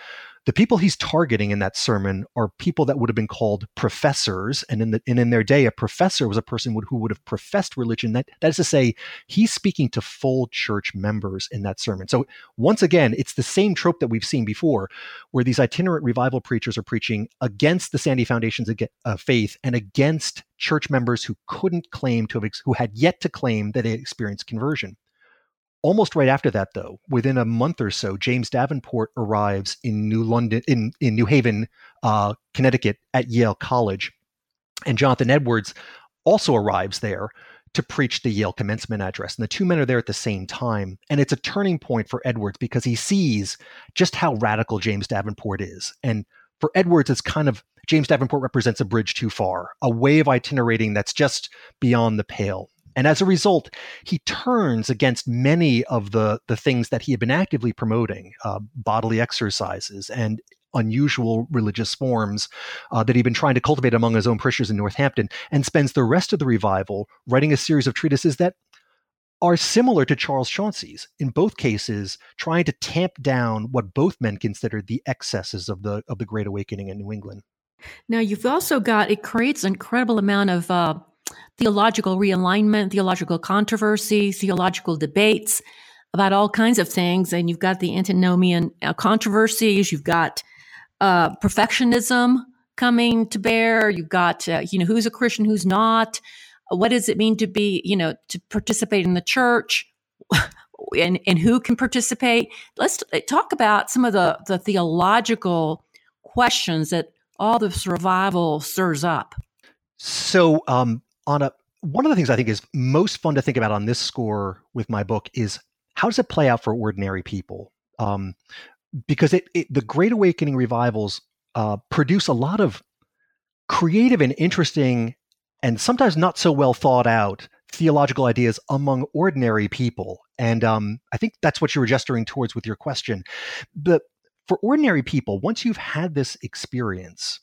The people he's targeting in that sermon are people that would have been called professors, and in their day, a professor was a person who would have professed religion. That is to say, he's speaking to full church members in that sermon. So once again, it's the same trope that we've seen before, where these itinerant revival preachers are preaching against the Sandy foundations of faith and against church members who couldn't claim to have, who had yet to claim that they had experienced conversion. Almost right after that, though, within a month or so, James Davenport arrives in New Haven, Connecticut, at Yale College, and Jonathan Edwards also arrives there to preach the Yale commencement address. And the two men are there at the same time, and it's a turning point for Edwards because he sees just how radical James Davenport is. And for Edwards, it's kind of James Davenport represents a bridge too far, a way of itinerating that's just beyond the pale. And as a result, he turns against many of the things that he had been actively promoting, bodily exercises and unusual religious forms that he'd been trying to cultivate among his own parishioners in Northampton, and spends the rest of the revival writing a series of treatises that are similar to Charles Chauncey's, in both cases trying to tamp down what both men considered the excesses of the Great Awakening in New England. Now, you've also got, it creates an incredible amount of theological realignment, theological controversy, theological debates about all kinds of things. And you've got the antinomian controversies. You've got perfectionism coming to bear. You've got, who's a Christian, who's not. What does it mean to be, to participate in the church, and who can participate? Let's talk about some of the theological questions that all this revival stirs up. So, one of the things I think is most fun to think about on this score with my book is how does it play out for ordinary people? Because the Great Awakening revivals produce a lot of creative and interesting and sometimes not so well thought out theological ideas among ordinary people. And I think that's what you were gesturing towards with your question. But for ordinary people, once you've had this experience,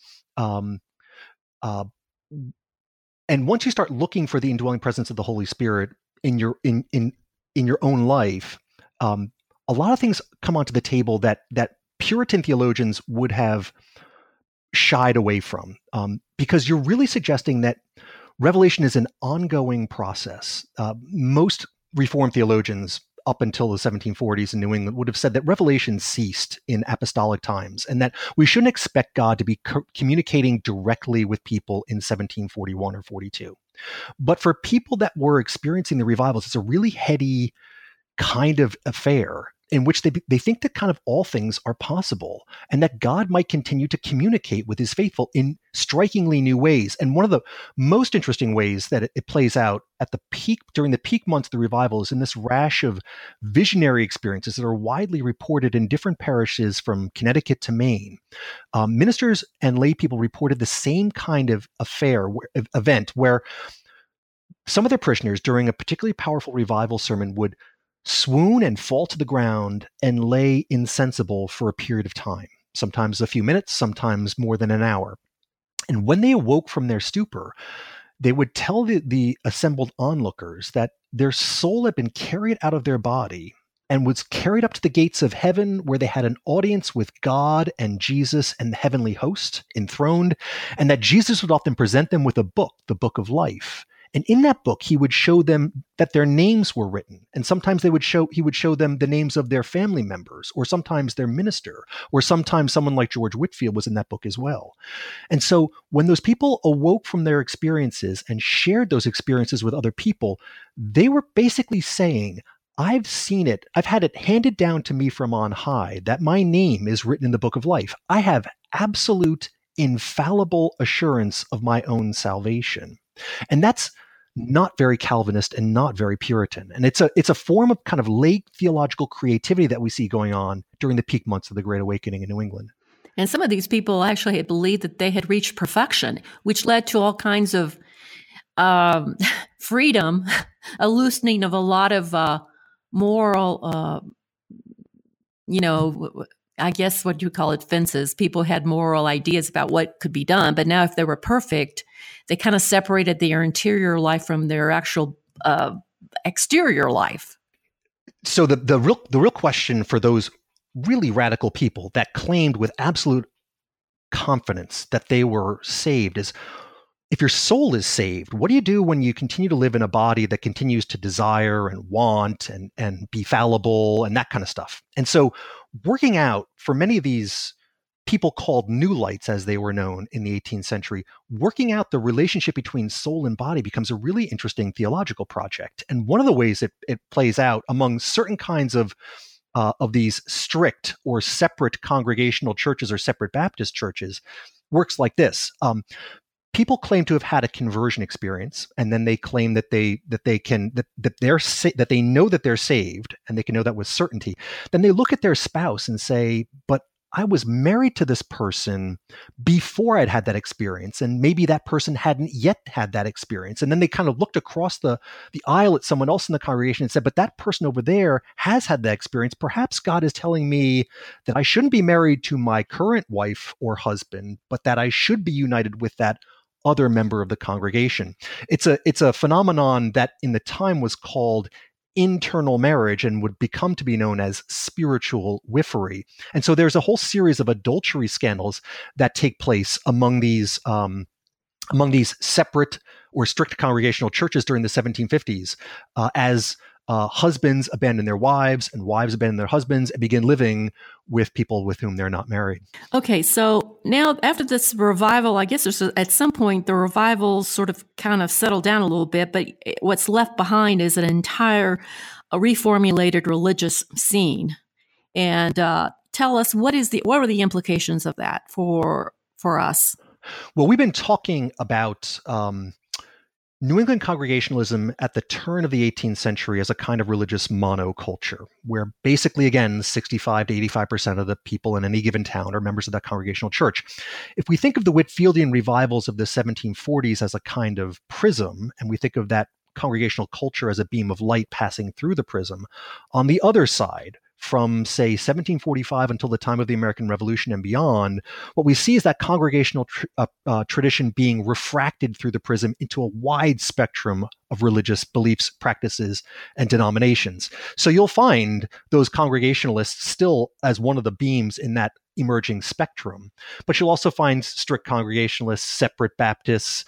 and once you start looking for the indwelling presence of the Holy Spirit in your own life, a lot of things come onto the table that Puritan theologians would have shied away from, because you're really suggesting that revelation is an ongoing process. Most Reformed theologians up until the 1740s in New England would have said that revelation ceased in apostolic times, and that we shouldn't expect God to be communicating directly with people in 1741 or 42. But for people that were experiencing the revivals, it's a really heady kind of affair in which they think that kind of all things are possible, and that God might continue to communicate with his faithful in strikingly new ways. And one of the most interesting ways that it plays out at the peak, during the peak months of the revival, is in this rash of visionary experiences that are widely reported in different parishes from Connecticut to Maine. Ministers and lay people reported the same kind of event where some of their parishioners during a particularly powerful revival sermon would swoon and fall to the ground and lay insensible for a period of time, sometimes a few minutes, sometimes more than an hour. And when they awoke from their stupor, they would tell the assembled onlookers that their soul had been carried out of their body and was carried up to the gates of heaven, where they had an audience with God and Jesus and the heavenly host enthroned, and that Jesus would often present them with a book, the Book of Life. And in that book, he would show them that their names were written. And sometimes he would show them the names of their family members, or sometimes their minister, or sometimes someone like George Whitefield was in that book as well. And so when those people awoke from their experiences and shared those experiences with other people, they were basically saying, I've seen it. I've had it handed down to me from on high that my name is written in the Book of Life. I have absolute, infallible assurance of my own salvation. And that's not very Calvinist and not very Puritan. And it's a form of kind of late theological creativity that we see going on during the peak months of the Great Awakening in New England. And some of these people actually had believed that they had reached perfection, which led to all kinds of freedom, a loosening of a lot of moral, I guess what you call it, fences. People had moral ideas about what could be done, but now if they were perfect, they kind of separated their interior life from their actual exterior life. So the real question for those really radical people that claimed with absolute confidence that they were saved is, if your soul is saved, what do you do when you continue to live in a body that continues to desire and want and be fallible and that kind of stuff? And so working out for many of these people called New Lights, as they were known in the 18th century, working out the relationship between soul and body becomes a really interesting theological project. And one of the ways it plays out among certain kinds of these strict or separate congregational churches or separate Baptist churches works like this. People claim to have had a conversion experience, and then they claim that they know that they're saved, and they can know that with certainty. Then they look at their spouse and say, "But I was married to this person before I'd had that experience, and maybe that person hadn't yet had that experience." And then they kind of looked across the aisle at someone else in the congregation and said, "But that person over there has had that experience. Perhaps God is telling me that I shouldn't be married to my current wife or husband, but that I should be united with that other member of the congregation." It's a phenomenon that in the time was called internal marriage and would become to be known as spiritual wiffery. And so there's a whole series of adultery scandals that take place among these separate or strict congregational churches during the 1750s, as husbands abandon their wives and wives abandon their husbands and begin living with people with whom they're not married. Okay, so now after this revival, I guess at some point the revival sort of kind of settled down a little bit, but what's left behind is an entire reformulated religious scene. And tell us, what are the implications of that for us? Well, we've been talking about New England Congregationalism at the turn of the 18th century as a kind of religious monoculture, where basically, again, 65 to 85% of the people in any given town are members of that congregational church. If we think of the Whitfieldian revivals of the 1740s as a kind of prism, and we think of that congregational culture as a beam of light passing through the prism, on the other side, from, say, 1745 until the time of the American Revolution and beyond, what we see is that congregational tradition being refracted through the prism into a wide spectrum of religious beliefs, practices, and denominations. So you'll find those Congregationalists still as one of the beams in that emerging spectrum. But you'll also find strict Congregationalists, separate Baptists,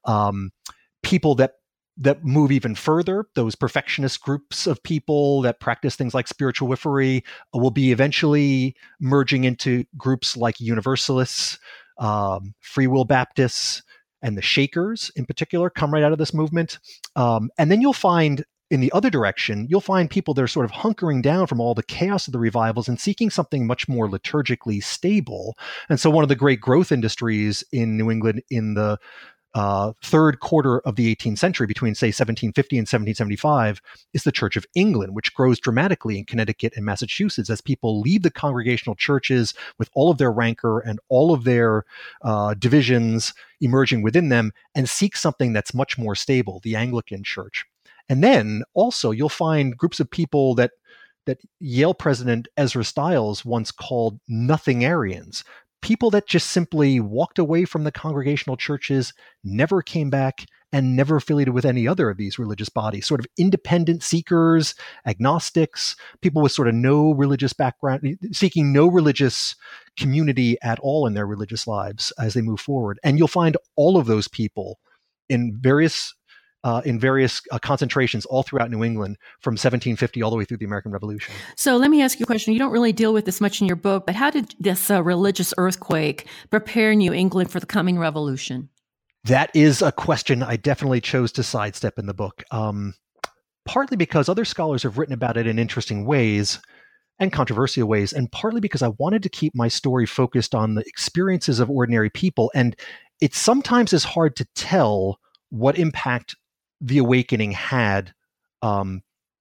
people that move even further. Those perfectionist groups of people that practice things like spiritual wiffery will be eventually merging into groups like Universalists, Free Will Baptists, and the Shakers in particular come right out of this movement. And then you'll find in the other direction, you'll find people that are sort of hunkering down from all the chaos of the revivals and seeking something much more liturgically stable. And so one of the great growth industries in New England in the third quarter of the 18th century, between, say, 1750 and 1775, is the Church of England, which grows dramatically in Connecticut and Massachusetts as people leave the congregational churches with all of their rancor and all of their divisions emerging within them and seek something that's much more stable, the Anglican Church. And then also you'll find groups of people that Yale president Ezra Stiles once called nothingarians, people that just simply walked away from the congregational churches, never came back, and never affiliated with any other of these religious bodies, sort of independent seekers, agnostics, people with sort of no religious background, seeking no religious community at all in their religious lives as they move forward. And you'll find all of those people in various concentrations all throughout New England from 1750 all the way through the American Revolution. So let me ask you a question. You don't really deal with this much in your book, but how did this religious earthquake prepare New England for the coming revolution? That is a question I definitely chose to sidestep in the book, partly because other scholars have written about it in interesting ways and controversial ways, and partly because I wanted to keep my story focused on the experiences of ordinary people. And it sometimes is hard to tell what impact the awakening had on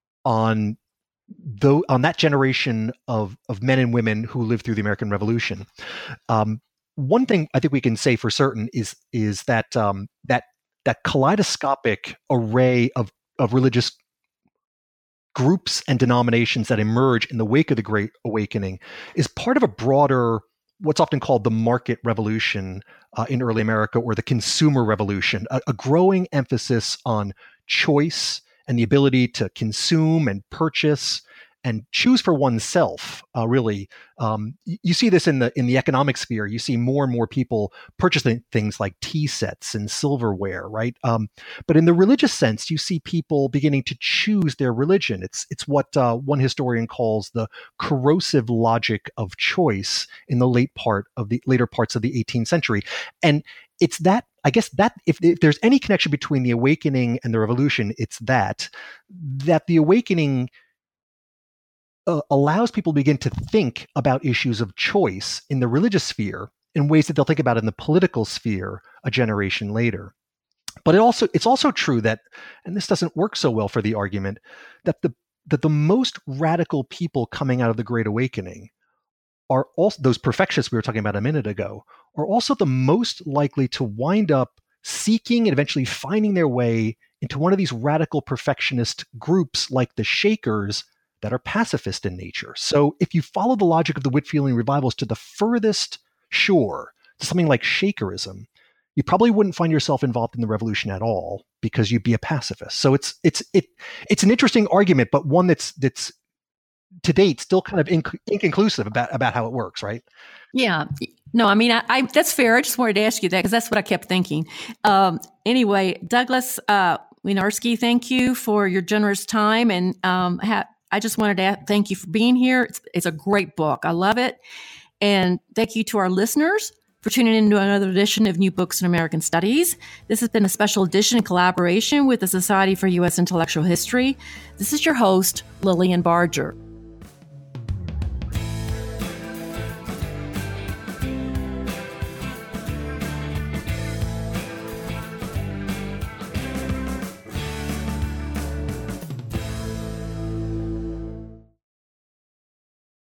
that generation of men and women who lived through the American Revolution. One thing I think we can say for certain is that that kaleidoscopic array of religious groups and denominations that emerge in the wake of the Great Awakening is part of a broader, what's often called the market revolution in early America, or the consumer revolution, a growing emphasis on choice and the ability to consume and purchase and choose for oneself. Really, you see this in the economic sphere. You see more and more people purchasing things like tea sets and silverware, right? But in the religious sense, you see people beginning to choose their religion. It's what one historian calls the corrosive logic of choice in the later parts of the 18th century, and it's that. I guess that if there's any connection between the awakening and the revolution, it's that the awakening allows people to begin to think about issues of choice in the religious sphere in ways that they'll think about in the political sphere a generation later. But it's also true that, and this doesn't work so well for the argument, that the most radical people coming out of the Great Awakening are also those perfectionists we were talking about a minute ago, are also the most likely to wind up seeking and eventually finding their way into one of these radical perfectionist groups like the Shakers that are pacifist in nature. So if you follow the logic of the Whitfieldian revivals to the furthest shore, to something like Shakerism, you probably wouldn't find yourself involved in the revolution at all because you'd be a pacifist. So it's an interesting argument, but one that's to date still kind of inconclusive about how it works, right? Yeah. No, I mean, I that's fair. I just wanted to ask you that because that's what I kept thinking. Anyway, Douglas Winiarski, thank you for your generous time. And I just wanted to thank you for being here. It's a great book. I love it. And thank you to our listeners for tuning in to another edition of New Books in American Studies. This has been a special edition in collaboration with the Society for U.S. Intellectual History. This is your host, Lillian Barger.